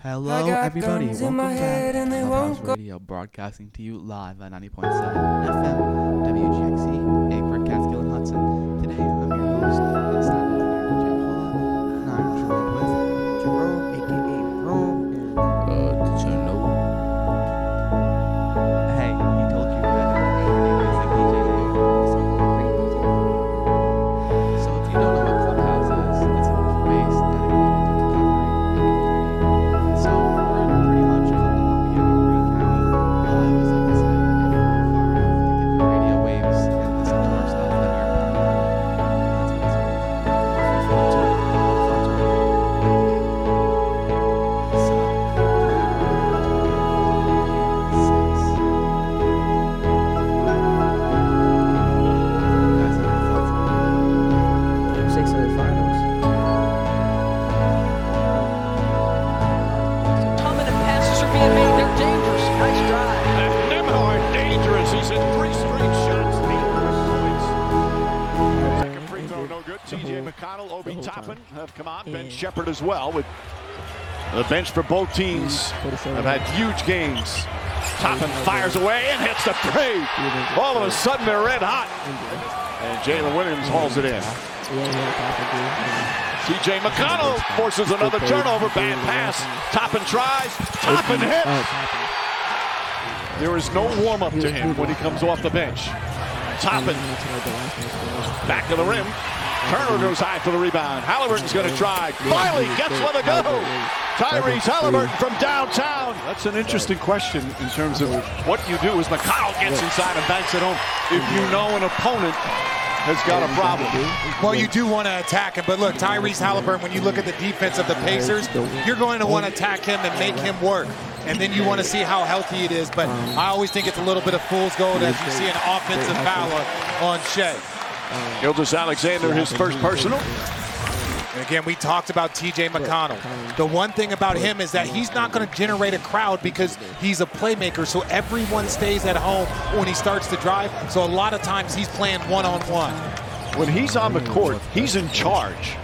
Hello, everybody. Welcome back to Clubhouse Radio, broadcasting to you live at 90.7 FM, WGXC, Akron, Catskill, and Hudson. Today, I'm your host, Inside DJ Paula, and I'm joined with Jerome, a.k.a. Rome, and Hey, he told you that your name is like DJ Dave, so great DJ. So if you don't know what Clubhouse is, it's a base dedicated to discovery and community. So we're pretty much we have Green County. I always like to say, if you're far enough to get the radio waves and listen to our stuff, then you're part of it. That's what it's all about. So, guys, have your thoughts on Game 6 of the finals. Dominant passes are being made. They're dangerous. Nice drive. Nembhard dangerous. He's hit 3 straight shots. 8 points. Second free throw no good. TJ McConnell, Obi Toppin have come on. Ben Shepherd as well. With the bench for both teams have had huge games. Toppin fires away and hits the three. All of a sudden they're red hot. And Jalen Williams hauls it in. TJ McConnell forces another turnover. Bad pass. Toppin tries. Toppin hits. There is no warm-up to him when he comes off the bench. Toppin back to the rim. Turner goes high for the rebound. Halliburton's going to try. Finally gets one to go. Tyrese Halliburton from downtown. That's an interesting question in terms of what you do as McConnell gets inside and banks it home. If you know an opponent has got a problem. Well, you do want to attack him, but look, Tyrese Halliburton, when you look at the defense of the Pacers, you're going to want to attack him and make him work. And then you want to see how healthy it is. But I always think it's a little bit of fool's gold as you see an offensive foul on Shea. Gilgeous Alexander, his first personal. And again, we talked about TJ McConnell. The one thing about him is that he's not going to generate a crowd because he's a playmaker, so everyone stays at home when he starts to drive. So a lot of times he's playing one-on-one. When he's on the court, he's in charge.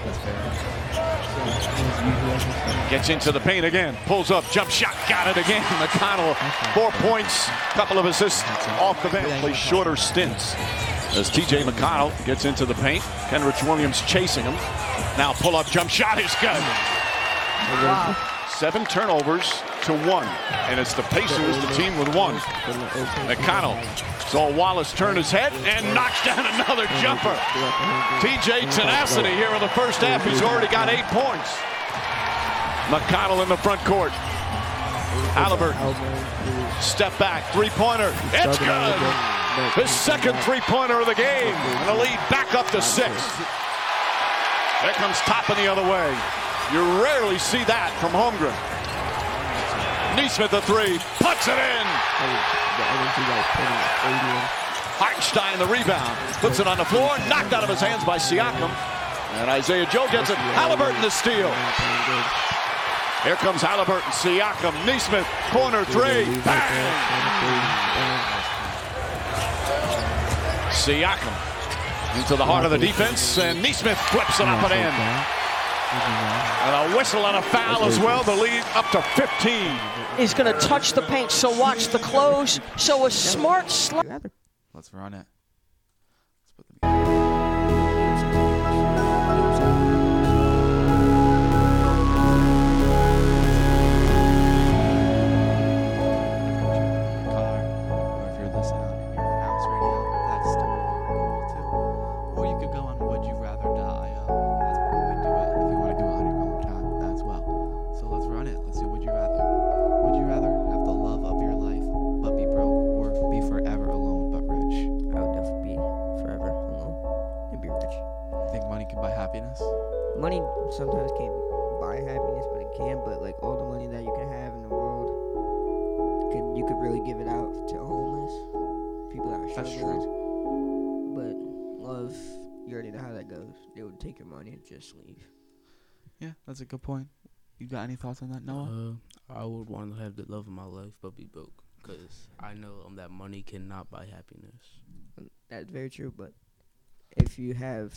Gets into the paint again, pulls up, jump shot, got it again. McConnell, 4 points, couple of assists off the bench, plays shorter stints. As TJ McConnell gets into the paint, Kenrich Williams chasing him. Now pull up, jump shot is good. Wow. 7 turnovers to 1, and it's the Pacers, the team with 1. McConnell saw Wallace turn his head and knocks down another jumper. TJ tenacity here in the first half. He's already got 8 points. McConnell in the front court. Halliburton, step back, three-pointer. It's good. His second three-pointer of the game. And the lead back up to 6. There comes Toppin the other way. You rarely see that from Holmgren. Nesmith the 3, puts it in. Hartenstein the rebound, puts it on the floor, knocked out of his hands by Siakam. And Isaiah Joe gets it. Halliburton the steal. Here comes Halliburton, Siakam, Nesmith, corner 3, bang! Siakam into the heart of the defense, and Nesmith flips it up and in. And a whistle and a foul as well, the lead up to 15. He's going to touch the paint, so watch the close. So a smart slide. Let's run it. Let's put the car, or if you're listening on your house radio, that's totally cool too. Or you could go on would-you-rather.io. That's where we do it if you want to do it on your own time as well. So let's run it. Let's do Would You Rather. Would you rather have the love of your life but be broke, or be forever alone but rich? I would definitely be forever alone and be rich. You think money can buy happiness? Money sometimes can't buy happiness, but it can. But like all the money that you can have in the world, you could really give it out to homeless people that are That's struggling. true. But love, you already know how that goes. They would take your money and just leave. Yeah, that's a good point. You got any thoughts on that, Noah? I would want to have the love of my life, but be broke, because I know that money cannot buy happiness. That's very true. But if you have